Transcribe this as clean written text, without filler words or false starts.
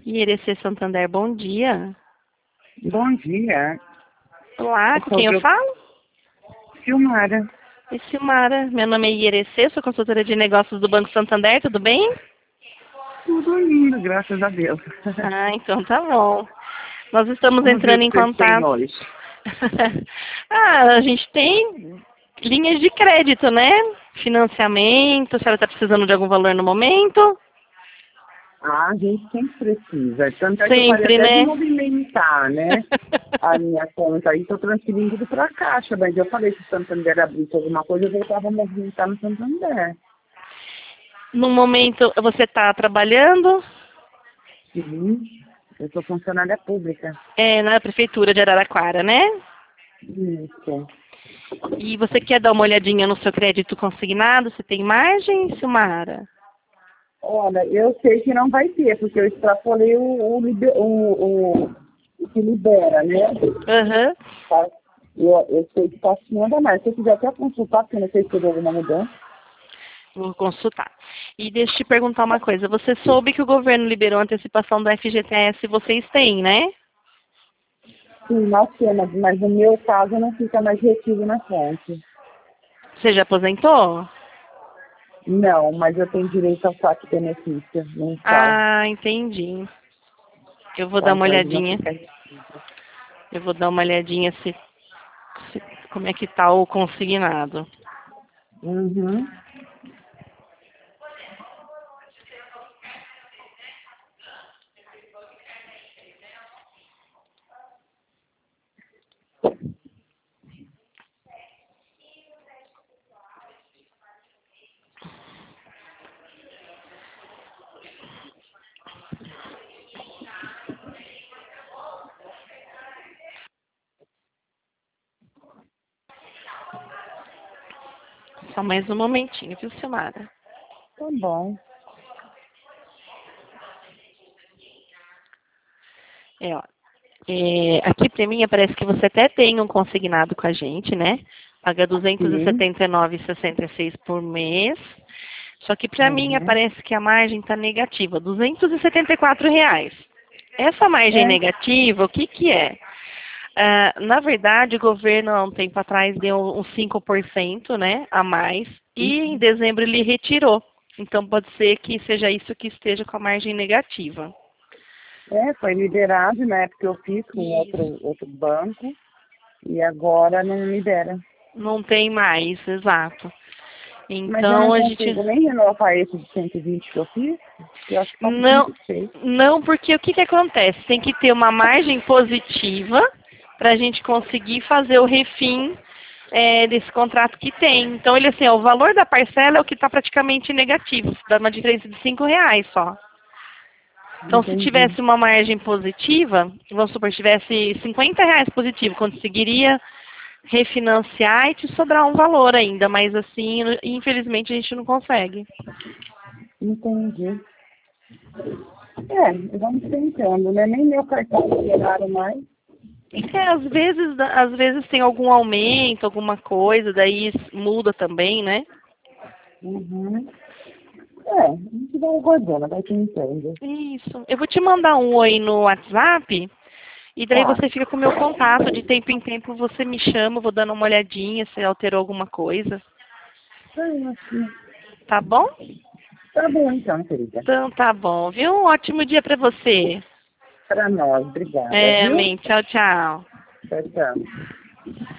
IRC Santander, bom dia. Bom dia. Olá, com quem eu falo? Silmara. Oi, Silmara. Meu nome é IRC, sou consultora de negócios do Banco Santander, tudo bem? Tudo lindo, graças a Deus. Ah, então tá bom. Nós estamos Vamos ver entrando o em que vocês têm contato. hoje. A gente tem linhas de crédito, né? Financiamento, a senhora está precisando de algum valor no momento? A gente sempre precisa. Tanto é que eu parei Sempre, até de né? movimentar, né? A minha conta aí, estou transferindo tudo para a Caixa, mas eu falei que o Santander abrisse alguma coisa, eu voltava a movimentar no Santander. No momento, você está trabalhando? Sim, eu sou funcionária pública. É, na Prefeitura de Araraquara, né? Isso. E você quer dar uma olhadinha no seu crédito consignado? Você tem margem, Silmara? Olha, eu sei que não vai ter, porque eu extrapolei o que libera, né? Aham. Tá? Eu sei que está acima da mais. Se eu quiser até consultar, porque eu não sei se teve alguma mudança. Vou consultar. E deixa eu te perguntar uma coisa. Você soube que o governo liberou a antecipação do FGTS, vocês têm, né? Sim, nós temos, mas no meu caso não fica mais retido na fonte. Você já aposentou? Não, mas eu tenho direito ao saque benefício mensal. Ah, entendi. Eu vou dar uma Então ele não olhadinha. fica retido. Eu vou dar uma olhadinha como é que tá o consignado. Uhum. Só mais um momentinho, viu, Silmara? Tá bom. Ó. Aqui para mim parece que você até tem um consignado com a gente, né? Paga R$ Sim. 279,66 por mês. Só que para mim Uhum. aparece que a margem está negativa, R$ 274 reais. Essa margem É. negativa, o que que é? Na verdade, o governo há um tempo atrás deu uns 5%, né, a mais, e em dezembro ele retirou. Então pode ser que seja isso que esteja com a margem negativa. Foi liberado na época que eu fiz com Isso. outro banco e agora não libera. Não tem mais, exato. Mas eu Então não a gente consigo nem renovar esse de 120 que eu fiz, porque eu acho que está com não, 106. não, porque o que que acontece? Tem que ter uma margem positiva para a gente conseguir fazer o refim desse contrato que tem. Então ele assim, ó, o valor da parcela é o que está praticamente negativo, dá uma diferença de R$ 5 só. Então, se Entendi. tivesse uma margem positiva, vamos supor, tivesse R$ 50 positivo, conseguiria refinanciar e te sobrar um valor ainda, mas assim, infelizmente a gente não consegue. Entendi. Vamos tentando, né? Nem meu cartão liberaram mais. Às vezes tem algum aumento, alguma coisa, daí muda também, né? Uhum. A gente vai aguardando, vai tentando. Isso. Eu vou te mandar um oi no WhatsApp e daí Tá. você fica com o meu contato. De tempo em tempo você me chama, eu vou dando uma olhadinha se alterou alguma coisa. Assim. Tá bom? Tá bom então, querida. Então tá bom, viu? Um ótimo dia pra você. Para nós, obrigada, viu? Amém. Tchau, tchau. Tchau, tchau.